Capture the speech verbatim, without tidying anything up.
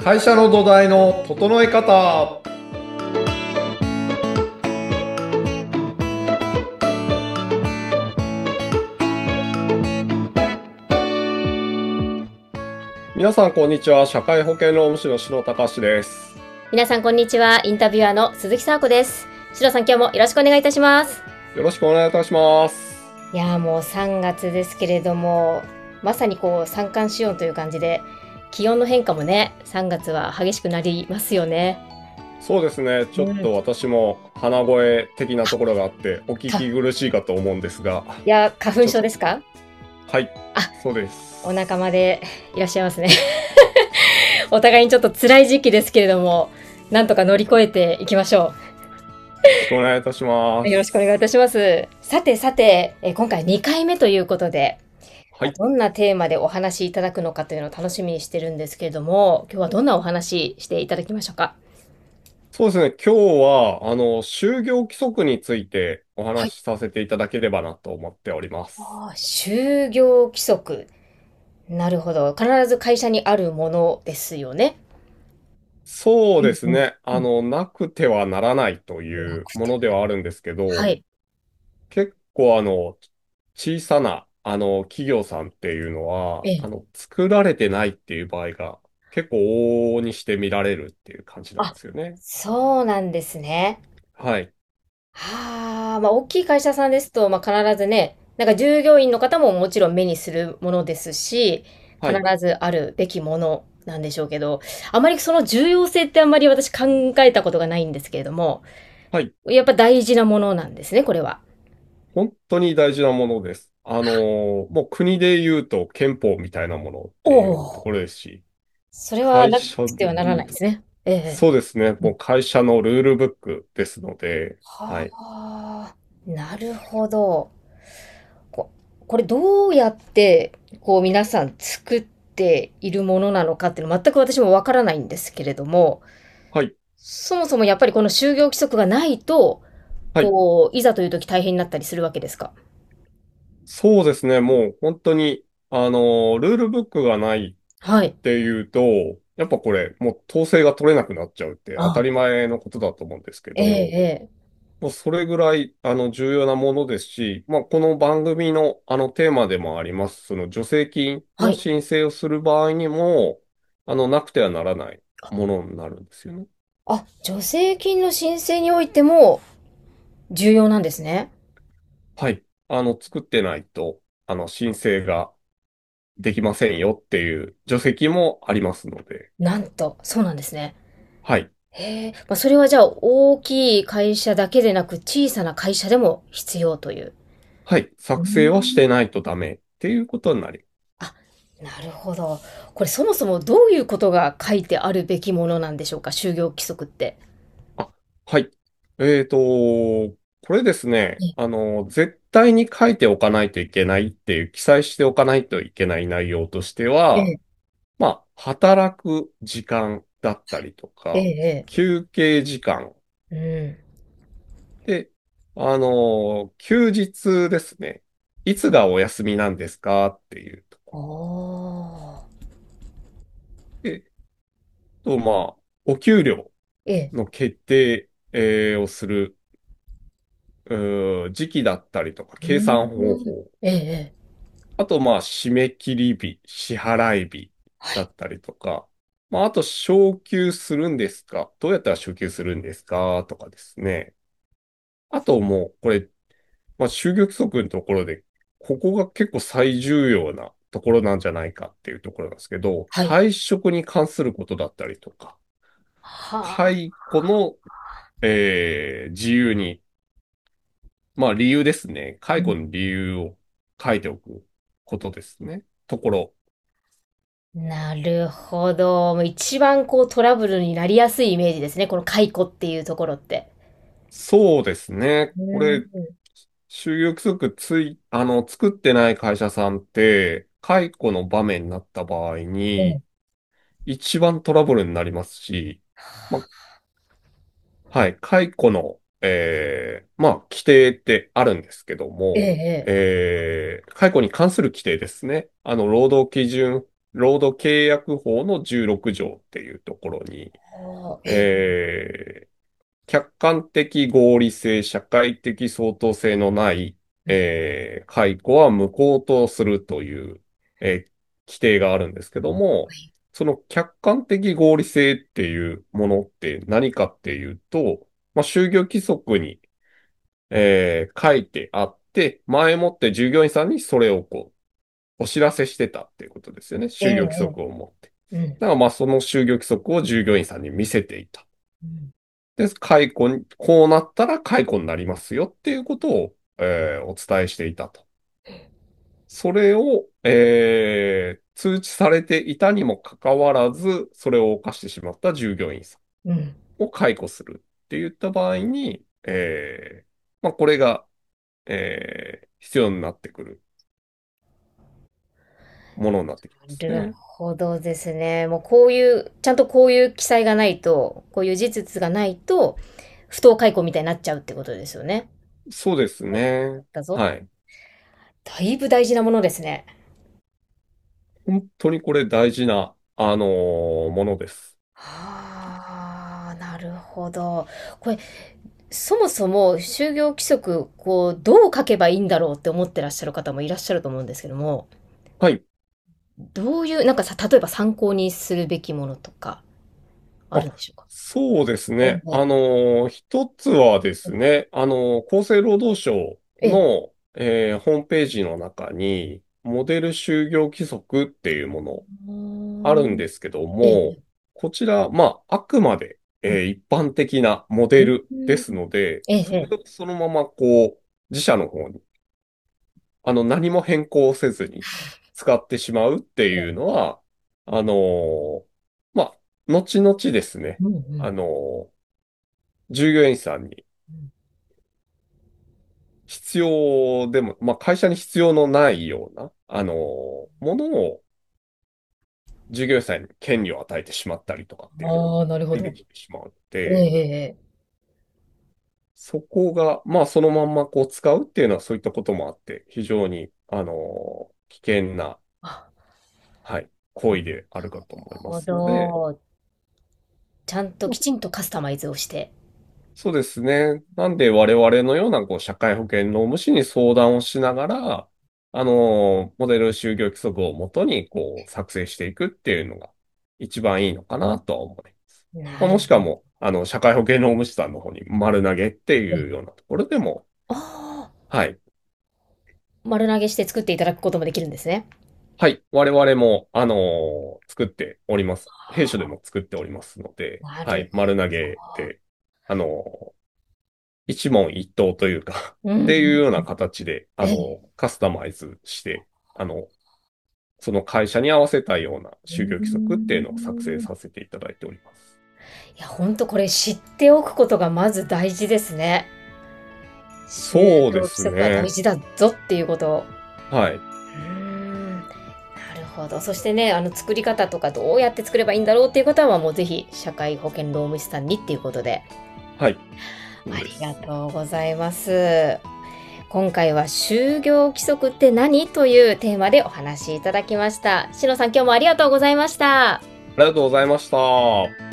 会社の土台の整え方。皆さんこんにちは。社会保険労務士の篠隆です。 皆さんこんにちは。インタビュアーの鈴木沙子です。シロさん、今日もよろしくお願いいたします。 よろしくお願いいたします。 いやーもうさんがつですけれども、まさにこう三寒四温という感じで、気温の変化もね、さんがつは激しくなりますよね。 そうですね。ちょっうん。 と私も鼻声的なところがあってお聞か、 き苦しいかと思うんですが、 いや、花粉ちょっと、 症ですか？ はい、 あ、 そうでお仲す。 間でいらっしゃいますね。お互いにちょっと辛い時期ですけれども、なんとか乗り越えていきましょよろしくお願いいたしまう。よろしくお願いいす。 たします。さてさて、え今回にかいめということで、 はい。 どんなテーマでお話しいただくのかというのを楽しみにしてるんですけれども、今日はどんなお話ししていただきましょうか？ そうですね。今日は、あの、就業規則についておはい。 話しさせていただければなと思っております。 ああ、就業規則。なるほど。必ず会社にあるものですよね。 そううんうんですね。あうん。 の、なくてはならないとないうもくては。 のではあるんですけど、 はい。 結構あの、小さな、あの、企業さんっていうのは、あええ。 の、作られてないっていう場合が結構往々にして見られるっていう感じなんであ、 すよね。 そうなんですね。 はい。 はあ、まあ、大きい会社さんですと、まあ、必ずね、なんか従業員の方ももちろん目にするものですし、必はい。 ずあるべきものなんでしょうけど、あまりその重要性ってあんまり私考えたことがないんですけれども、 はい。 やっぱ大事なものなんですね、これは。 本当に大事なものです。あの、もう国で言うと憲法みたいなものっておいうとこお、 ろですし、 それはな会社くてはならないですね。ええ。 そうですね。 うん。 もう会社のルールブックですので、ははい。 あ、なるほど。ここれどうやって、こう皆さん作っているものなのかっていうの全く私もわからないんですけれども、 はい。 そもそもやっぱりこの就業規則がないと、 はい。 こう、いざという時大変になったりするわけですか？ そうですね。もう本当に、あの、ルールブックがないっはい。 ていうと、やっぱこれ、もう統制が取れなくなっちゃうって当たあ、 り前のことだと思うんですけええ、 ど、 ええ。 もうそれぐらい、あの、重要なものですし、まあ、この番組の、あの、テーマでもあります、その助成金のはい。 申請をする場合にも、あの、なくてはならないものになるんですよね。 あ、助成金の申請においても重要なんですね。 はい。あの、作ってないと、あの、申請ができませんよっていう助成金もありますので、 なんと、そうなんですね。 はい。 へえ、まあ、それはじゃあ大きい会社だけでなく小さな会社でも必要という。 はい。 う作成はしん。 てないとダメっていうことになり、 あ、なるほど。これそもそもどういうことが書いてあるべきものなんでしょうか、就業規則って。 あ、はい。えーと、これですね、 えあの、絶対に書いておかないといけないっていう、記載しておかないといけない内容としては、 え、 まあ、働く時間だったりとええ、 か、 ええ。 休憩時間うん。 で、あの、休日ですね。いつがお休みなんですかっていうとこおー。 ろ。で、と、まあ、お給料ええ。 の決定、えーをする、うー時期だったりとか、 うん。 計算方法。 ええ、ええ。 あと、まあ、締め切り日、支払い日はい。 だったりとか、まあ、あと、昇給するんですかどうやったら昇給するんですかとかですね。あと、もう、これ、まあ、就業規則のところで、ここが結構最重要なところなんじゃないかっていうところなんですけど、 はい。 退職に関することだったりとか、 はあ。 解雇の、えー自由に、まあ理由ですね。解雇の理由を書いておくことですね。ところ。 なるほど。もう一番こうトラブルになりやすいイメージですね。この解雇っていうところって。 そうですね。 うこれ、 ん。 就業規則つい、あの、作ってない会社さんって、解雇の場面になった場合に、 ええ。 一番トラブルになりますし、まはい。解雇の、えー、まあ、規定ってあるんですけどええ、 も、 ええ。 えー、解雇に関する規定ですね。あの、労働基準労働契約法のじゅうろく条っていうところに、 あ、ええ、 えー客観的合理性、社会的相当性のない、 うん、 えー解雇は無効とするという、えー規定があるんですけども、その客観的合理性っていうものって何かっていうと、まあ、就業規則に、えー書いてあって、前もって従業員さんにそれをこう、お知らせしてたっていうことですよね。 ええ、 就業規え則を持って。 え、うん、 だからまあその就業規則を従業員さんに見せていた。 うん、 で、解雇に、こうなったら解雇になりますよっていうことを、えーお伝えしていたと。それを、えー通知されていたにもかかわらず、それを犯してしまった従業員さうん。 んを解雇するって言った場合に、えーまあ、これが、えー必要になってくるものになってきますなるね。 ほどですね。もうこういう、ちゃんとこういう記載がないと、こういう事実がないと、不当解雇みたいになっちゃうってことですよね。 そうですね。 だぞ。 はい。 だいぶ大事なものですね。 本当にこれ大事な、あのーものです。 はあ、なるほど。これ、そもそも就業規則、こう、どう書けばいいんだろうって思ってらっしゃる方もいらっしゃると思うんですけども、 はい。 どういう、なんかさ、例えば参考にするべきものとか、あるんあ、 でしょうか？ そうですね。あええ、 のー一つはですね、あのー厚生労働省ええ、 の、えーホームページの中に、モデル就業規則っていうものうーあるんん、 ですけどええ、 も、こちら、まあ、あくまで、 うん、 えー一般的なモデルうん、 ですので、 ええ、 それええ、 をそのままこう、自社の方に、あの、何も変更せずに使ってしまうっていうのは、あのーまあ、後々ですね、 うん、うん、 あのー従業員さんにうん。 必要でも、まあ、会社に必要のないような、あのーものを従業員さんに権利を与えてしまったりとかっていうのがああ、なるほ出てど。 きてしまうのええ、 で、 ええ。 そこが、まあ、そのまんまこう使うっていうのはそういったこともあって、非常に、あのー危険な、 あ、 はい、行なる為であるかと思いまほすので、 ど。ちゃんときちんとカスタマイズをして。 そうですね。なんで我々のようなこう社会保険労務士に相談をしながら、あの、モデル就業規則をもとにこう作成していくっていうのが一番いいのかなとは思います。まあ、もなるほど。 しくはもう、あの、社会保険労務士さんの方に丸投げってええ。 いうようなところでも、 ああ、 はい。 丸投げして作っていただくこともできるんですね。 はい。我々も、あの作っております。弊社でも作っておりますので、 なるはい。丸投げで、あの一問一答というかうっていうん、 ような形で、あええ。 の、カスタマイズして、あの、その会社に合わせたようなう就業規則っていうのを作成ん。 させていただいております。 いや、ほんとこれ知っておくことがまず大事ですね。就業規そうです則は大ね。 事だぞっていうことを。 はい。 うーん。なるほど。そしてね、あの作り方とかどうやって作ればいいんだろうっていう方はもうぜひ社会保険労務士さんにっていうことで。 はい。そありがうです。 とうございます。今回は就業規則って何というテーマでお話しいただきました。しのさん、今日もありがとうございました。 ありがとうございました。